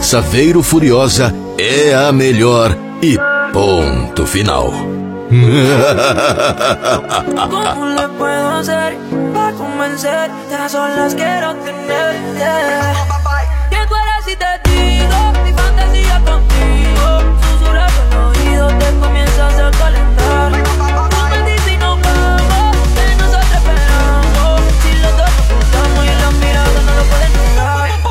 Saveiro Furiosa é a melhor e ponto final. ¿Cómo le puedo hacer para convencer? A solas quiero tenerte. ¿Qué tú harás si te digo mi fantasía contigo? Susurra con el oído, te comienzas a calentar. Tú me dices y nos vamos, que nosotros esperamos. Si los dos nos juntamos y las miradas no lo pueden negar.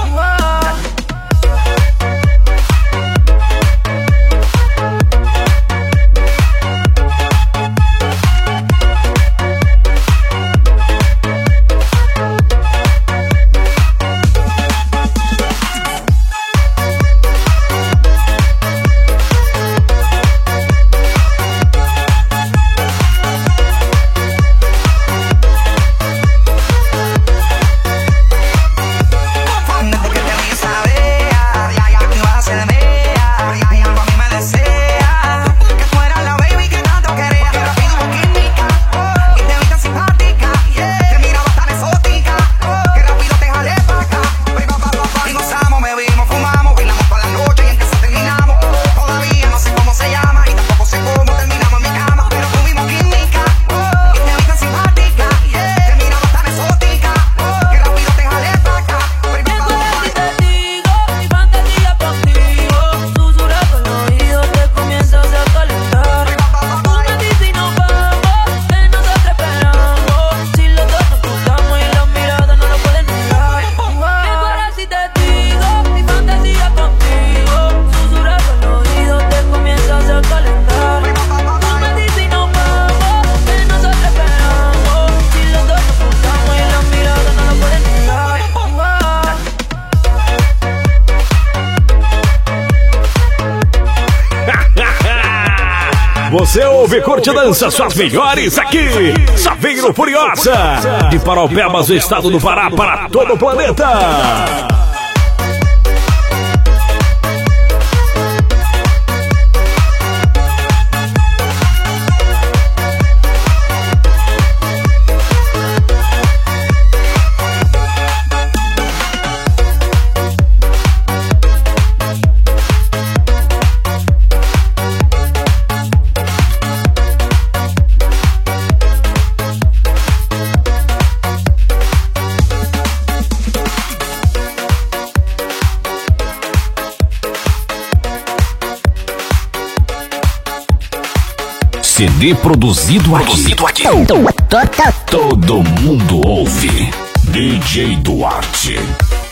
Você ouve, curte e dança suas melhores aqui. Saveiro Furiosa, de Paraupebas, o estado do Pará, para todo o planeta. CD produzido aqui. Todo mundo ouve. DJ Duarte.